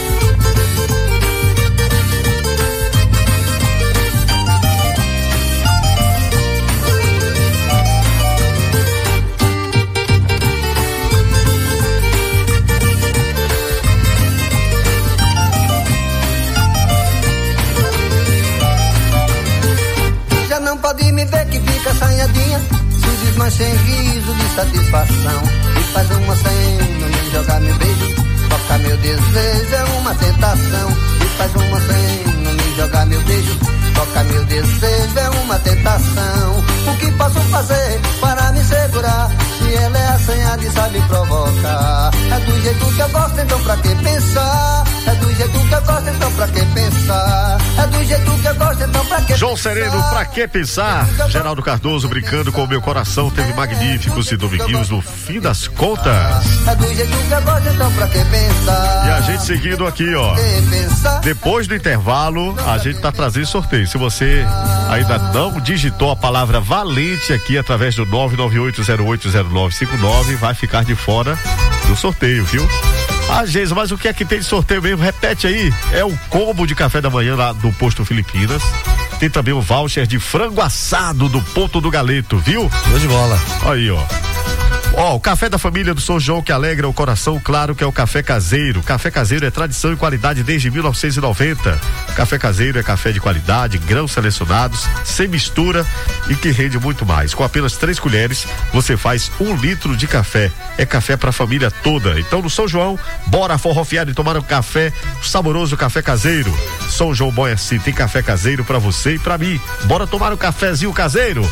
T: Não pode me ver que fica assanhadinha, se desmancha em riso de satisfação, e faz uma cena, me jogar meu beijo, toca meu desejo, é uma tentação, e faz uma cena, me jogar meu beijo, toca meu desejo, é uma tentação. O que posso fazer para me segurar? Se ela é assanhada e sabe provocar. É do jeito que eu gosto, então pra que pensar? É do jeito que eu gosto, então pra que pensar? É do jeito que eu gosto, então pra que
B: João Sereno, pra que pensar? Geraldo Cardoso brincando com o meu coração, teve magníficos e dominguinhos no fim das contas.
T: É do jeito que eu gosto, então pra que pensar?
B: E a gente seguindo aqui, ó. Depois do intervalo, a gente tá trazendo sorteio. Se você ainda não digitou a palavra valente aqui através do nove nove oito zero oito zero nove cinco nove, vai ficar de fora do sorteio, viu? Ah, Geisa, mas o que é que tem de sorteio mesmo? Repete aí. É o combo de café da manhã lá do Posto Filipinas. Tem também o voucher de frango assado do Ponto do Galeto, viu?
A: Show de bola.
B: Aí, ó. Ó, o café da família do São João que alegra o coração, claro que é o café caseiro. Café caseiro é tradição e qualidade desde mil novecentos e noventa. Café caseiro é café de qualidade, grãos selecionados, sem mistura e que rende muito mais. Com apenas três colheres, você faz um litro de café. É café pra família toda. Então no São João, bora forrofiar e tomar um café, saboroso café caseiro. São João Bom é assim, tem café caseiro pra você e pra mim. Bora tomar um cafezinho caseiro.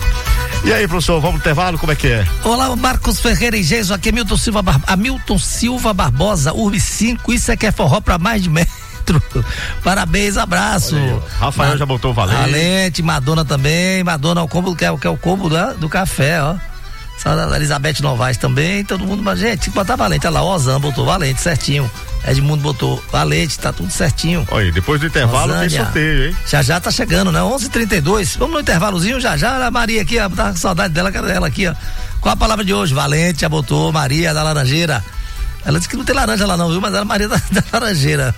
B: E aí, professor, vamos no intervalo, como é que é?
A: Olá, Marcos Ferreira e Geiso, aqui é Milton Silva, Bar... Hamilton Silva Barbosa, Urb cinco, isso é que é forró pra mais de metro. Parabéns, abraço.
B: Aí, Rafael Ma... já botou valente.
A: Valente, Madonna também, Madonna é o combo, que é, que é o combo do, do café, ó. A Elizabeth Novaes também, todo mundo, mas gente, botar valente, olha lá, Ozan botou valente, certinho. Edmundo botou valente, tá tudo certinho.
B: Olha, depois do intervalo Rosânia, tem sorteio, hein?
A: Já já tá chegando, né? onze e trinta e dois. Vamos no intervalozinho já já. A Maria aqui, ó, tá com saudade dela, cara dela aqui, ó. Qual a palavra de hoje? Valente, já botou. Maria da Laranjeira. Ela disse que não tem laranja lá não, viu? Mas ela é Maria da, da Laranjeira.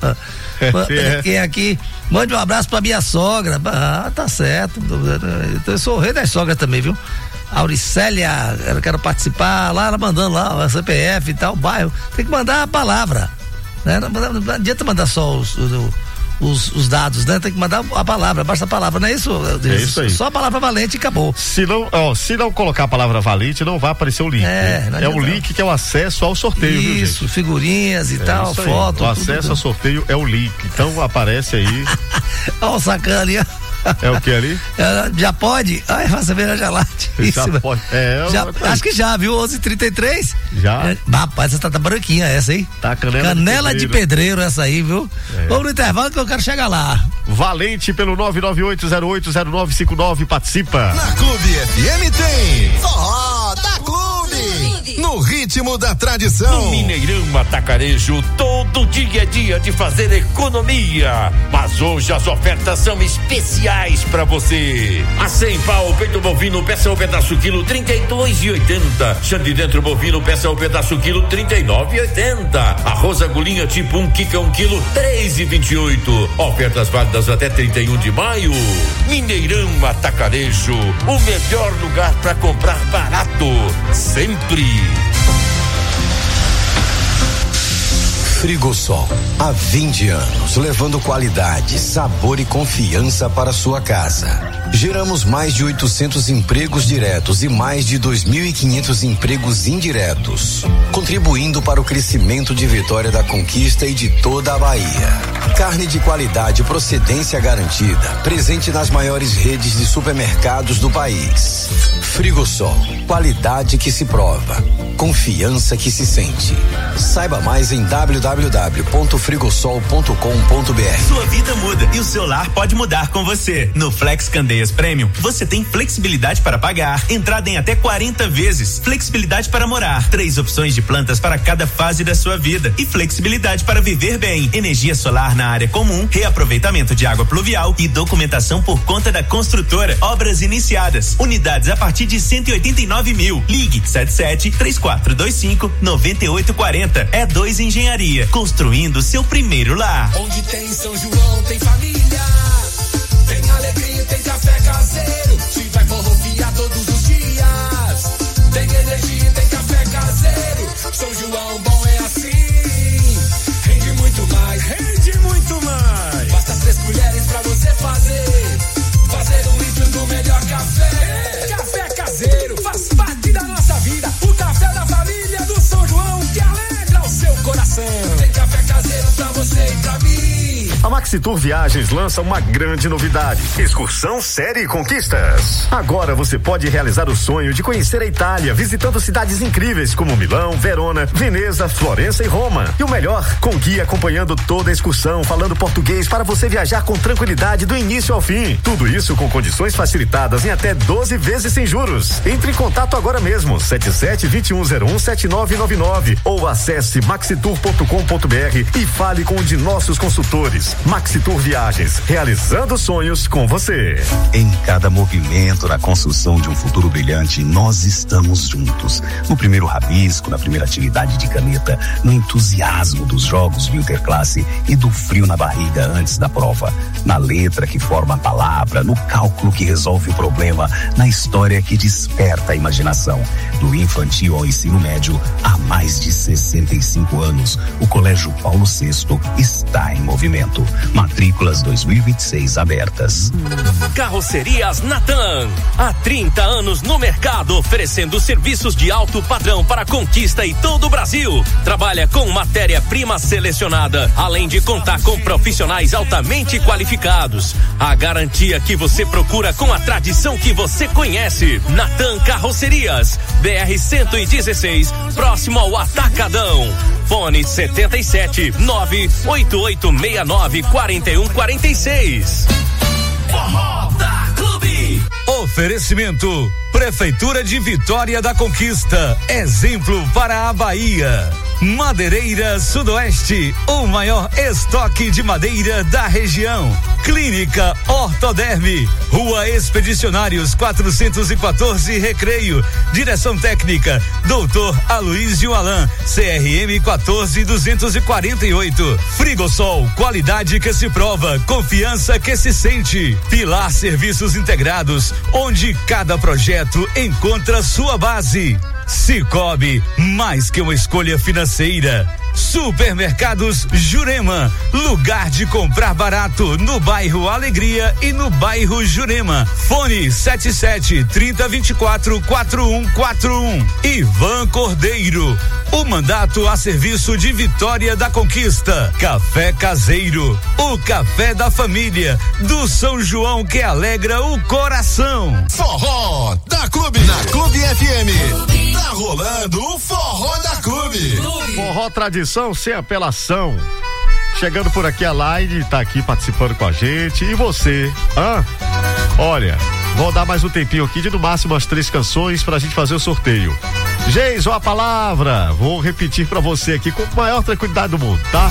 A: É, quem é aqui? Mande um abraço pra minha sogra. Ah, tá certo. Eu sou o rei das sogras também, viu? Auricélia, ela quer participar, lá ela mandando lá, a C P F e tal, bairro. Tem que mandar a palavra. Né? Não, não, não adianta mandar só os, os, os dados, né? Tem que mandar a palavra, basta a palavra, não é isso?
B: É isso aí.
A: Só a palavra valente e acabou.
B: Se não, ó, se não colocar a palavra valente, não vai aparecer o link. É, né? É o link que é o acesso ao sorteio,
A: isso,
B: viu, gente?
A: Figurinhas e é tal, foto.
B: O acesso tudo. Ao sorteio é o link. Então aparece aí.
A: Ó, o sacana ali, ó.
B: É o que ali?
A: É, já pode? Ai, faça ver a gelate.
B: Já pode. É,
A: já, acho que já, viu? onze e trinta e três.
B: Já.
A: É, rapaz, essa tá, tá branquinha essa aí.
B: Tá canela,
A: canela
B: de,
A: pedreiro. de pedreiro essa aí, viu? É. Vamos no intervalo que eu quero chegar lá.
B: Valente pelo nove nove oito zero oito zero nove cinco nove, participa.
D: Na Clube F M tem Forró da Clube, no ritmo da tradição.
O: No Mineirão Atacarejo, todo dia é dia de fazer economia, mas hoje as ofertas são especiais pra você. A cem pau, peito bovino, peça o pedaço quilo, trinta e dois e oitenta. Chã de dentro bovino, peça o pedaço quilo, trinta e nove e oitenta. Arroz agulhinha tipo um quica um quilo, três e vinte e oito. Ofertas válidas até trinta e um de maio. Mineirão Atacarejo, o melhor lugar pra comprar barato, sempre.
U: Frigosol, há vinte anos, levando qualidade, sabor e confiança para sua casa. Geramos mais de oitocentos empregos diretos e mais de dois mil e quinhentos empregos indiretos, contribuindo para o crescimento de Vitória da Conquista e de toda a Bahia. Carne de qualidade e procedência garantida, presente nas maiores redes de supermercados do país. Frigosol, qualidade que se prova, confiança que se sente. Saiba mais em w w w ponto frigosol ponto com ponto b r.
H: Sua vida muda e o seu lar pode mudar com você. No Flex Candeias Premium, você tem flexibilidade para pagar, entrada em até quarenta vezes, flexibilidade para morar, três opções de plantas para cada fase da sua vida e flexibilidade para viver bem. Energia solar na área comum, reaproveitamento de água pluvial e documentação por conta da construtora. Obras iniciadas, unidades a partir de cento e oitenta e nove mil. Ligue sete sete três quatro dois cinco nove oito quatro zero. É dois Engenharia, construindo seu primeiro lar.
E: Onde tem São João, tem família, tem alegria, tem café caseiro. Se vai forrofiar todos os dias, tem energia, tem café caseiro. São João bom é assim, rende muito mais, rende muito mais. Basta três colheres pra você fazer, fazer um litro do melhor café. Café caseiro faz parte da nossa vida, o café da família do São João que alegra o seu coração. Tem café caseiro pra você e pra mim.
B: A Maxitur Viagens lança uma grande novidade: excursão série Conquistas. Agora você pode realizar o sonho de conhecer a Itália, visitando cidades incríveis como Milão, Verona, Veneza, Florença e Roma. E o melhor, com guia acompanhando toda a excursão, falando português para você viajar com tranquilidade do início ao fim. Tudo isso com condições facilitadas em até doze vezes sem juros. Entre em contato agora mesmo, sete sete dois um zero um sete nove nove nove ou acesse maxitur ponto com ponto b r e fale com um de nossos consultores. Maxitur Viagens, realizando sonhos com você.
I: Em cada movimento na construção de um futuro brilhante, nós estamos juntos. No primeiro rabisco, na primeira atividade de caneta, no entusiasmo dos jogos do Interclasse e do frio na barriga antes da prova, na letra que forma a palavra, no cálculo que resolve o problema, na história que desperta a imaginação. Do infantil ao ensino médio, há mais de sessenta e cinco anos, o Colégio Paulo sexto está em movimento. Matrículas dois mil e vinte e seis abertas.
K: Carrocerias Natan, há trinta anos no mercado, oferecendo serviços de alto padrão para Conquista e todo o Brasil. Trabalha com matéria-prima selecionada, além de contar com profissionais altamente qualificados. A garantia que você procura com a tradição que você conhece. Natan Carrocerias, B R cento e dezesseis, próximo ao Atacadão. Fone setenta e sete nove oito oito seis nove quatro um quatro seis.
E: Forró da Clube.
V: Oferecimento Prefeitura de Vitória da Conquista, exemplo para a Bahia. Madeireira Sudoeste, o maior estoque de madeira da região. Clínica Ortoderme, Rua Expedicionários quatrocentos e quatorze, Recreio. Direção técnica doutor Aloísio Alan, C R M quatorze duzentos e quarenta e oito. Frigosol, qualidade que se prova, confiança que se sente. Pilar Serviços Integrados, onde cada projeto encontra sua base. Cicobi, mais que uma escolha financeira. Supermercados Jurema, lugar de comprar barato no bairro Alegria e no bairro Jurema. Fone sete sete trinta vinte e quatro quatro um quatro um. Ivan Cordeiro, o mandato a serviço de Vitória da Conquista. Café Caseiro, o café da família do São João que alegra o coração.
D: Forró da Clube, na Clube F M. Tá rolando o Forró da Clube.
B: Forró tradição sem apelação. Chegando por aqui a Laine, tá aqui participando com a gente. E você? Hã? Olha, vou dar mais um tempinho aqui de no máximo as três canções pra gente fazer o sorteio. Geis, a palavra. Vou repetir pra você aqui com a maior tranquilidade do mundo, tá?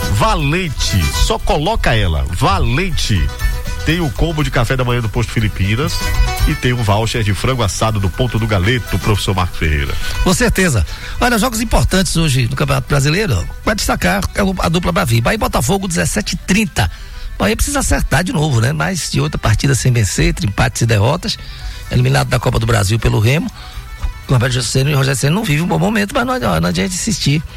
B: Valente. Só coloca ela. Valente. Tem o combo de café da manhã do Posto Filipinas e tem um voucher de frango assado do Ponto do Galeto, do professor Marcos Ferreira.
A: Com certeza. Olha, jogos importantes hoje no Campeonato Brasileiro, vai destacar a dupla Bavi. Bahia e Botafogo, dezessete e trinta. Bahia precisa acertar de novo, né? Mais de outra partida sem vencer, entre empates e derrotas. Eliminado da Copa do Brasil pelo Remo. O Roberto Ceni e o Rogério Ceni não vivem um bom momento, mas não, não adianta insistir.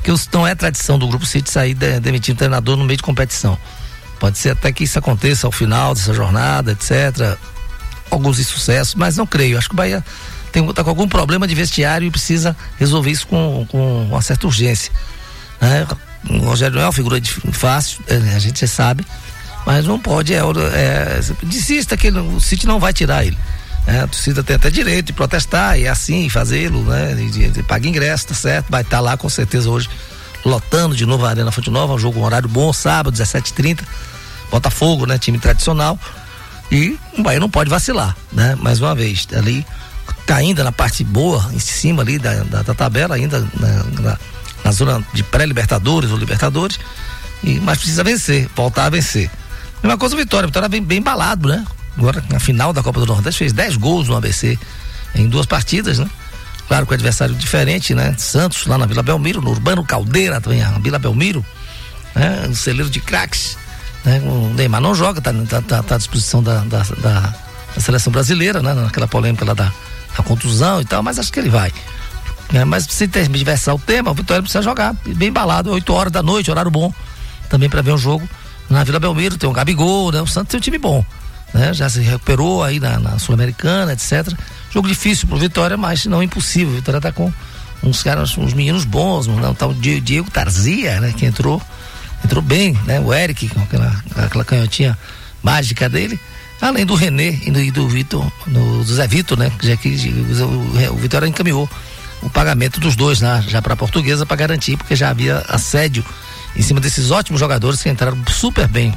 A: porque não é tradição do Grupo City sair de, demitindo treinador no meio de competição. Pode ser até que isso aconteça ao final dessa jornada, etcétera. Alguns insucessos, mas não creio. Acho que o Bahia tem, tá com algum problema de vestiário e precisa resolver isso com, com uma certa urgência. Né? O Rogério não é uma figura de, fácil, a gente já sabe, mas não pode, é, é, desista que ele, o City não vai tirar ele. É, a torcida tem até direito de protestar e assim fazê-lo, né? De, de, de pagar ingresso, tá certo? Vai estar tá lá com certeza hoje, lotando de novo a Arena Fonte Nova, um jogo um horário bom, sábado, dezessete e trinta, Botafogo, né? Time tradicional. E o Bahia não pode vacilar, né? Mais uma vez, ali tá ainda na parte boa, em cima ali da, da, da tabela, ainda na, na, na zona de pré-libertadores ou libertadores, e, mas precisa vencer, voltar a vencer. Mesma coisa o Vitória, o Vitória vem bem embalado, né? Agora, na final da Copa do Nordeste, fez dez gols no A B C em duas partidas, né? Claro que o adversário diferente, né? Santos, lá na Vila Belmiro, no Urbano Caldeira, também a Vila Belmiro, né? Um celeiro de craques, né? O Neymar não joga, tá, tá, tá, tá à disposição da, da, da, da seleção brasileira, né? Naquela polêmica lá da, da contusão e tal, mas acho que ele vai. É, mas se diversar o tema, o Vitória precisa jogar, bem embalado, oito horas da noite, horário bom, também para ver um jogo na Vila Belmiro, tem um Gabigol, né? O Santos tem um time bom. Né? Já se recuperou aí na, na Sul-Americana, etcétera. Jogo difícil pro Vitória, mas não impossível. O Vitória tá com uns caras, uns meninos bons, não tá o Diego Tarzia, né? Que entrou, entrou bem, né? O Eric, com aquela, aquela canhotinha mágica dele, além do René e do, e do Vitor, do, do Zé Vitor, né? Já que o, o Vitória encaminhou o pagamento dos dois, né? Já pra Portuguesa para garantir, porque já havia assédio em cima desses ótimos jogadores que entraram super bem,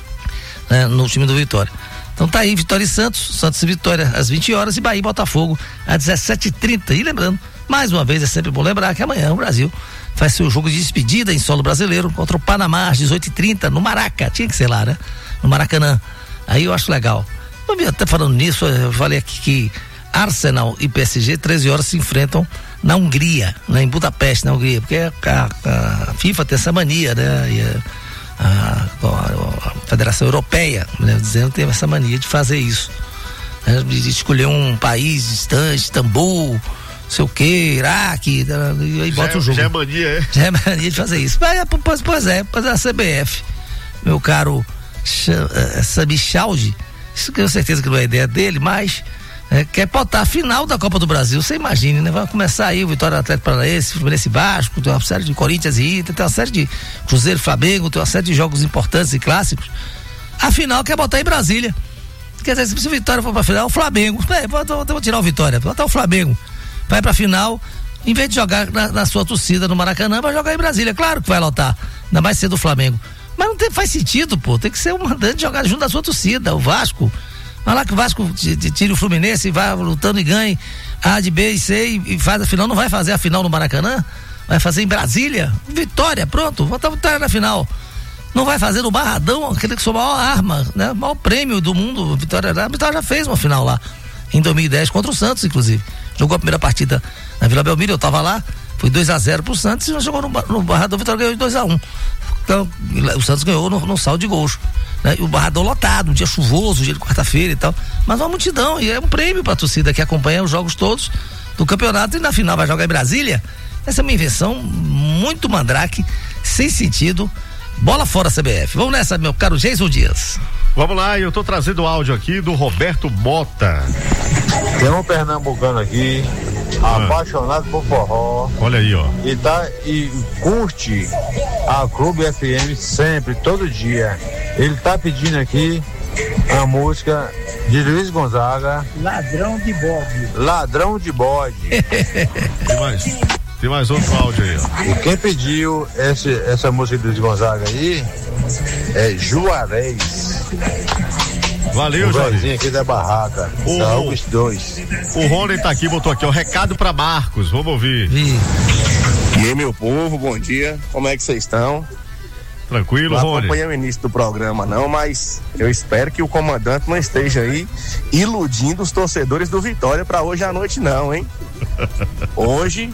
A: né? No time do Vitória. Então tá aí, Vitória e Santos, Santos e Vitória às vinte horas e Bahia e Botafogo às dezessete e trinta. E lembrando, mais uma vez é sempre bom lembrar que amanhã o Brasil faz seu jogo de despedida em solo brasileiro contra o Panamá às dezoito e trinta no Maraca, tinha que ser lá, né? No Maracanã. Aí eu acho legal. Eu até falando nisso, eu falei aqui que Arsenal e P S G, treze horas, se enfrentam na Hungria, né? Em Budapeste, na Hungria, porque a, a, a FIFA tem essa mania, né? E a, A, a, a Federação Europeia, né, dizendo que tem essa mania de fazer isso, né, de escolher um país distante, Istambul, sei o que, Iraque, e aí bota
B: já,
A: o jogo.
B: Já é mania, é?
A: Já é mania de fazer isso. Mas, pois, pois é, pois é a C B F, meu caro Sami Chaldi, isso que eu tenho certeza que não é ideia dele, mas é, quer botar a final da Copa do Brasil, você imagine, né? Vai começar aí o Vitória Atlético Paranaense, Fluminense Vasco, tem uma série de Corinthians e Inter, tem uma série de Cruzeiro, Flamengo, tem uma série de jogos importantes e clássicos. A final quer botar em Brasília. Quer dizer, se o Vitória for pra final, o Flamengo, é, vou, vou, vou tirar o Vitória, vou botar o Flamengo, vai pra final, em vez de jogar na, na sua torcida no Maracanã, vai jogar em Brasília, claro que vai lotar, ainda mais sendo o Flamengo. Mas não tem, faz sentido, pô, tem que ser o mandante jogar junto da sua torcida, o Vasco. Vai lá que o Vasco tire o Fluminense e vai lutando e ganhe A de B e C e faz a final. Não vai fazer a final no Maracanã? Vai fazer em Brasília? Vitória, pronto, botar a Vitória na final. Não vai fazer no Barradão, aquele que sua maior arma, né? O maior prêmio do mundo. Vitória, a Vitória já fez uma final lá em dois mil e dez contra o Santos, inclusive. Jogou a primeira partida na Vila Belmiro, eu tava lá, foi dois a zero pro Santos e jogou no, no Barradão, o Vitória ganhou de dois a um. Então, o Santos ganhou no, no saldo de gols, né? E o Barradão lotado, um dia chuvoso, um dia de quarta-feira e tal, mas uma multidão, e é um prêmio pra torcida que acompanha os jogos todos do campeonato e na final vai jogar em Brasília. Essa é uma invenção muito mandrake, sem sentido. Bola fora C B F. Vamos nessa, meu caro Jason Dias.
B: Vamos lá, eu tô trazendo o áudio aqui do Roberto Mota.
F: Tem um pernambucano aqui, ah. apaixonado por forró.
B: Olha aí, ó.
F: E, tá, e curte a Clube F M sempre, todo dia. Ele tá pedindo aqui a música de Luiz Gonzaga.
G: Ladrão de bode.
F: Ladrão de bode.
B: Tem mais, tem mais outro áudio aí, ó.
F: E quem pediu esse, essa música de Luiz Gonzaga aí é Juarez.
B: Valeu,
F: Jorge. Aqui da barraca.
B: O,
F: da August dois.
B: O Rony tá aqui, botou aqui, ó, recado pra Marcos, vamos ouvir.
F: E aí, meu povo, bom dia, como é que vocês estão?
B: Tranquilo,
F: Rony?
B: Não
F: acompanhei o início do programa não, mas eu espero que o comandante não esteja aí iludindo os torcedores do Vitória pra hoje à noite não, hein? Hoje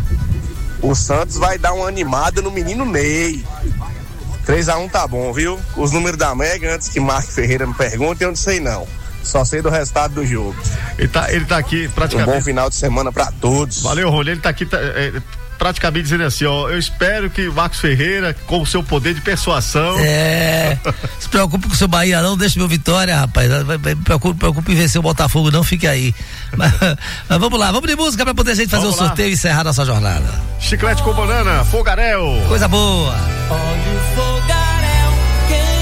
F: o Santos vai dar uma animada no menino Ney. três a um tá bom, viu? Os números da Mega, antes que Marco Ferreira me pergunte, eu não sei não. Só sei do resultado do jogo.
B: Ele tá, ele tá aqui praticamente.
F: Um bom final de semana pra todos.
B: Valeu, Rony. Ele tá aqui, tá, é, praticamente dizendo assim, ó, eu espero que o Marcos Ferreira, com o seu poder de persuasão.
A: É. Se preocupe com o seu Bahia, não, deixa meu Vitória, rapaz. Preocupe, preocupe em vencer o Botafogo, não, fique aí. Mas, mas vamos lá, vamos de música pra poder a gente fazer vamos o sorteio lá. E encerrar nossa jornada.
B: Chiclete com banana, Fogaréu.
A: Coisa boa.
L: Olha o fogaréu, quem